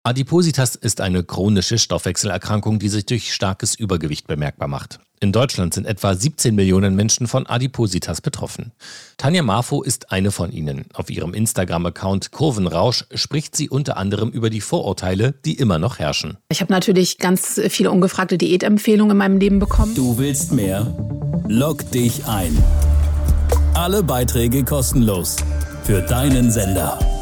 Adipositas ist eine chronische Stoffwechselerkrankung, die sich durch starkes Übergewicht bemerkbar macht. In Deutschland sind etwa 17 Millionen Menschen von Adipositas betroffen. Tanja Marfo ist eine von ihnen. Auf ihrem Instagram-Account Kurvenrausch spricht sie unter anderem über die Vorurteile, die immer noch herrschen. Ich habe natürlich ganz viele ungefragte Diätempfehlungen in meinem Leben bekommen. Du willst mehr? Log dich ein. Alle Beiträge kostenlos. Für deinen Sender.